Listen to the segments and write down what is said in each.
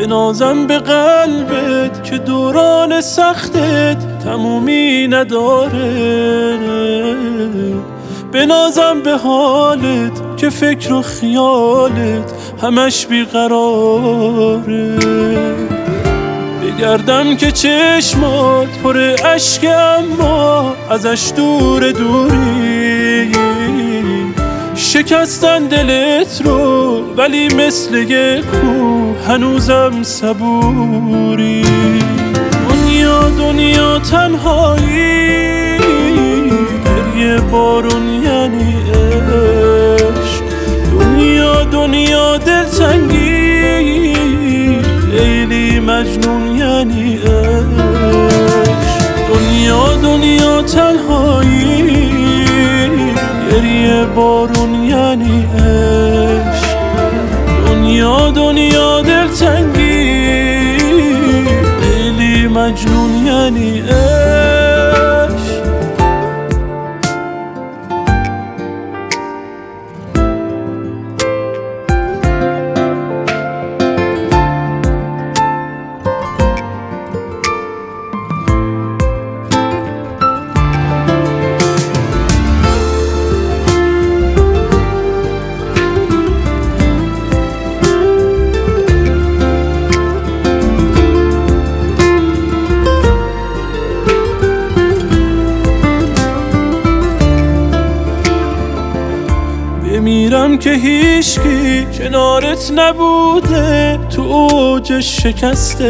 بنازم به قلبت که دوران سختت تمومی نداره، بنازم به حالت که فکر و خیالت همش بیقراره. بگردم که چشمات پر اشک اما ازش دوری، شکستن دلت رو ولی مثل یک کوه هنوزم صبوری. دنیا تنهایی، گریه بارون یعنی عشق. دنیا دلتنگی، لیلی مجنون یعنی عشق. دنیا تنهایی، گریه بارون یعنی عشق. دنیا دلتنگی، لیلی مجنون یعنی عشق. بمیرم که هیچکی کنارت نبوده، تو اوج شکستت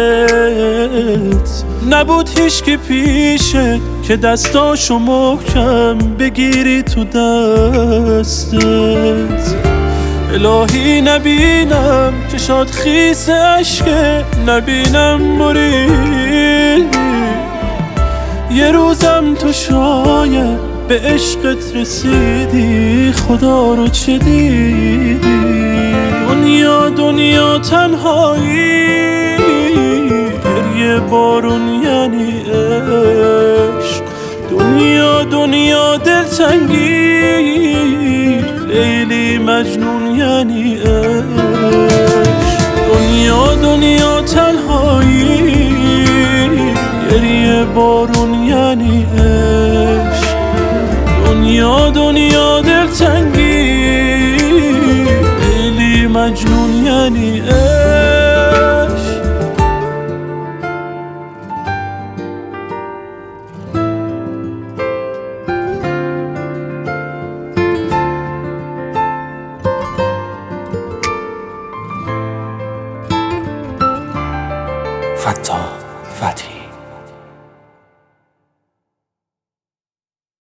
نبود هیچکی پیشت که دستاشو محکم بگیری تو دستت. الهی نبینم چشات خیس عشقه، نبینم مرید یه روزم تو شاید به عشقت رسیدی، خدا رو چه دیدی. دنیا تنهایی، گریه بارون یعنی عشق. دنیا دلتنگی، لیلی مجنون یعنی عشق. دنیا تنهایی، گریه بارون یعنی عشق. دنیا دلتنگی، لیلی مجنون یعنی عشق. فتا فتحی